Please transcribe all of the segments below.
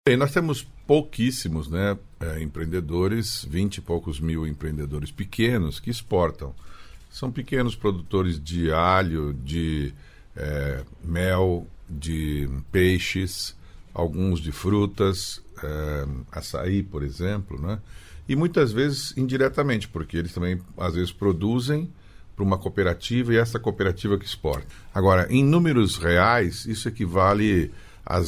Bem, nós temos pouquíssimos, né, empreendedores, 20 e poucos mil empreendedores pequenos que exportam. São pequenos produtores de alho, de mel, de peixes, alguns de frutas, açaí, por exemplo, né? E muitas vezes indiretamente, porque eles também, às vezes, produzem para uma cooperativa e essa cooperativa que exporta. Agora, em números reais, isso equivale a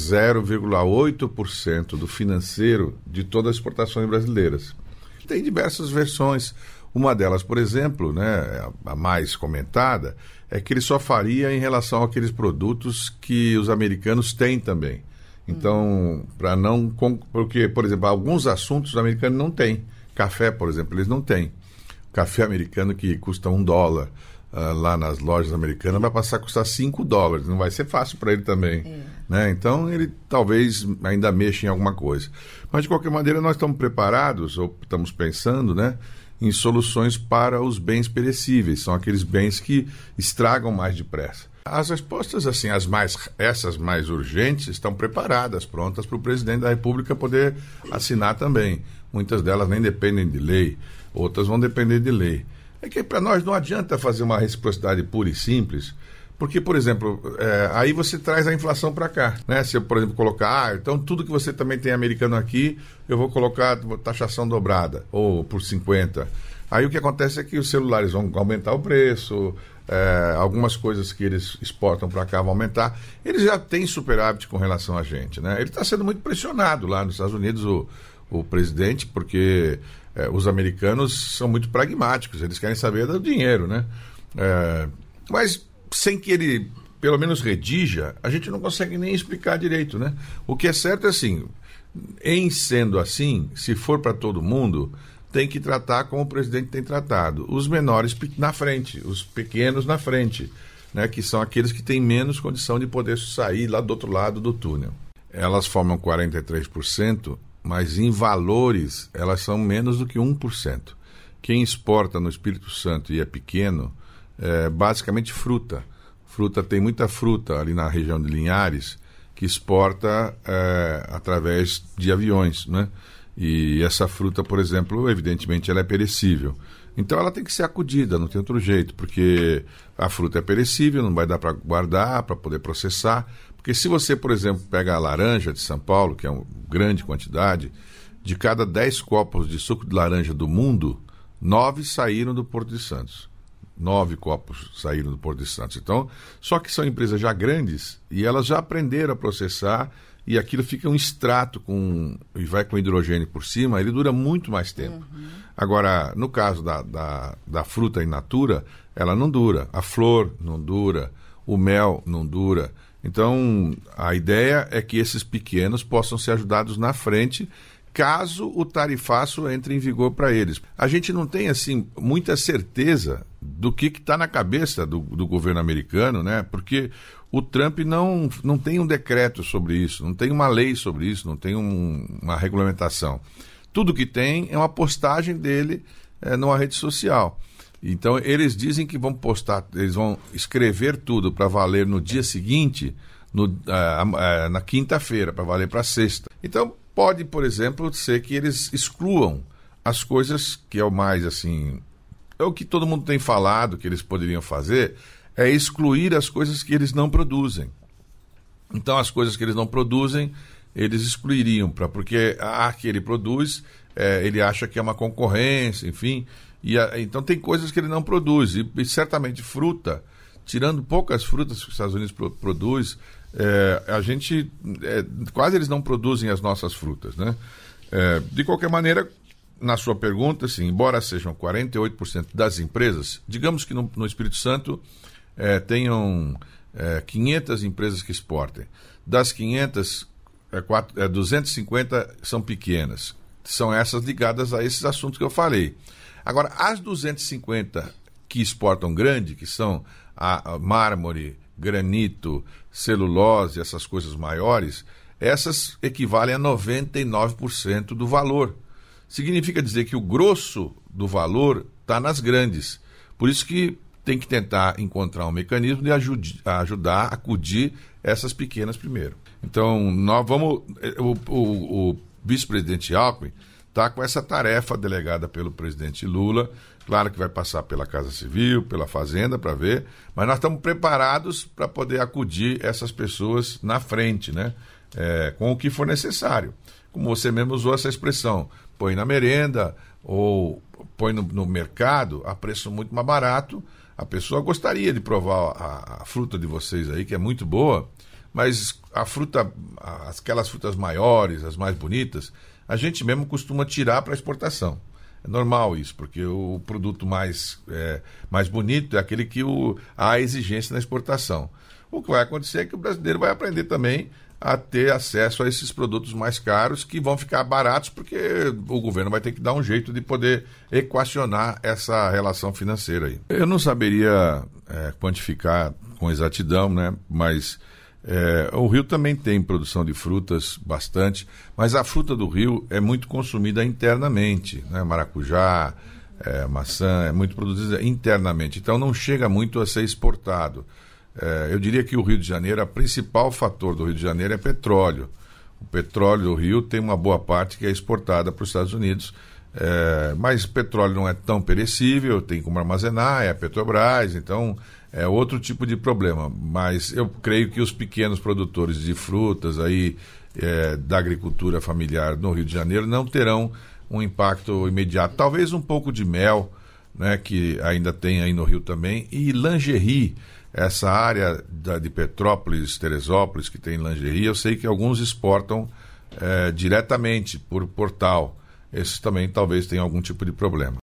0,8% do financeiro de todas as exportações brasileiras. Tem diversas versões. Uma delas, por exemplo, né, a mais comentada, é que ele só faria em relação àqueles produtos que os americanos têm também. Então, porque, por exemplo, alguns assuntos os americanos não têm. Café, por exemplo, eles não têm. Café americano que custa $1 lá nas lojas americanas vai passar a custar $5. Não vai ser fácil para ele também. Né? Então, ele talvez ainda mexa em alguma coisa. Mas, de qualquer maneira, nós estamos preparados, ou estamos pensando, né, em soluções para os bens perecíveis. São aqueles bens que estragam mais depressa. As respostas, assim, essas mais urgentes, estão preparadas, prontas para o presidente da República poder assinar também. Muitas delas nem dependem de lei, outras vão depender de lei. É que para nós não adianta fazer uma reciprocidade pura e simples, porque, por exemplo, aí você traz a inflação para cá, né? Se eu, por exemplo, colocar, então tudo que você também tem americano aqui, eu vou colocar taxação dobrada, ou por 50. Aí o que acontece é que os celulares vão aumentar o preço, algumas coisas que eles exportam para cá vão aumentar. Eles já têm superávit com relação a gente, né? Ele está sendo muito pressionado lá nos Estados Unidos, o presidente, porque os americanos são muito pragmáticos, eles querem saber do dinheiro, né? Mas sem que ele, pelo menos, redija, a gente não consegue nem explicar direito, né? O que é certo é assim, em sendo assim, se for para todo mundo, tem que tratar como o presidente tem tratado. Os menores na frente, os pequenos na frente, né? Que são aqueles que têm menos condição de poder sair lá do outro lado do túnel. Elas formam 43%, mas em valores elas são menos do que 1%. Quem exporta no Espírito Santo e é pequeno, basicamente fruta. Tem muita fruta ali na região de Linhares que exporta através de aviões, né? E essa fruta, por exemplo, evidentemente ela é perecível. Então ela tem que ser acudida, não tem outro jeito, porque a fruta é perecível, não vai dar para guardar, para poder processar. Porque se você, por exemplo, pega a laranja de São Paulo, que é uma grande quantidade, de cada 10 copos de suco de laranja do mundo, 9 saíram do Porto de Santos. 9 copos saíram do Porto de Santos. Então, só que são empresas já grandes e elas já aprenderam a processar e aquilo fica um extrato e vai com hidrogênio por cima, ele dura muito mais tempo. Agora, no caso da fruta in natura, ela não dura. A flor não dura, o mel não dura. Então, a ideia é que esses pequenos possam ser ajudados na frente caso o tarifaço entre em vigor para eles. A gente não tem, assim, muita certeza do que está na cabeça do governo americano, né? Porque o Trump não tem um decreto sobre isso, não tem uma lei sobre isso, não tem uma regulamentação. Tudo que tem é uma postagem dele numa rede social. Então, eles dizem que vão postar, eles vão escrever tudo para valer no dia seguinte, na quinta-feira, para valer para sexta. Então, pode, por exemplo, ser que eles excluam as coisas que é o mais, assim... É o que todo mundo tem falado que eles poderiam fazer, é excluir as coisas que eles não produzem. Então, as coisas que eles não produzem, eles excluiriam, porque a que ele produz, ele acha que é uma concorrência, enfim... então tem coisas que ele não produz, e certamente fruta, tirando poucas frutas que os Estados Unidos produz, quase eles não produzem as nossas frutas, né? De qualquer maneira, na sua pergunta, assim, embora sejam 48% das empresas, digamos que no Espírito Santo tenham 500 empresas que exportem. Das 500, 250 são pequenas. São essas ligadas a esses assuntos que eu falei. Agora, as 250 que exportam grande, que são a mármore, granito, celulose, essas coisas maiores, essas equivalem a 99% do valor. Significa dizer que o grosso do valor está nas grandes. Por isso que tem que tentar encontrar um mecanismo de ajudar a acudir essas pequenas primeiro. Então, nós vamos... O vice-presidente Alckmin está com essa tarefa delegada pelo presidente Lula. Claro que vai passar pela Casa Civil, pela Fazenda, para ver, mas nós estamos preparados para poder acudir essas pessoas na frente, né? Com o que for necessário. Como você mesmo usou essa expressão, põe na merenda ou põe no mercado a preço muito mais barato. A pessoa gostaria de provar a fruta de vocês aí, que é muito boa, mas a fruta, aquelas frutas maiores, as mais bonitas, a gente mesmo costuma tirar para exportação. É normal isso, porque o produto mais bonito é aquele que há exigência na exportação. O que vai acontecer é que o brasileiro vai aprender também a ter acesso a esses produtos mais caros, que vão ficar baratos, porque o governo vai ter que dar um jeito de poder equacionar essa relação financeira aí. Eu não saberia quantificar com exatidão, né? Mas o Rio também tem produção de frutas bastante, mas a fruta do Rio é muito consumida internamente, né? Maracujá, maçã, é muito produzida internamente, então não chega muito a ser exportado. Eu diria que o Rio de Janeiro, o principal fator do Rio de Janeiro é petróleo. O petróleo do Rio tem uma boa parte que é exportada para os Estados Unidos, mas o petróleo não é tão perecível, tem como armazenar, é a Petrobras, então é outro tipo de problema. Mas eu creio que os pequenos produtores de frutas aí, da agricultura familiar no Rio de Janeiro não terão um impacto imediato. Talvez um pouco de mel, né, que ainda tem aí no Rio também, e lingerie. Essa área de Petrópolis, Teresópolis, que tem lingerie, eu sei que alguns exportam diretamente por portal. Esses também talvez tenham algum tipo de problema.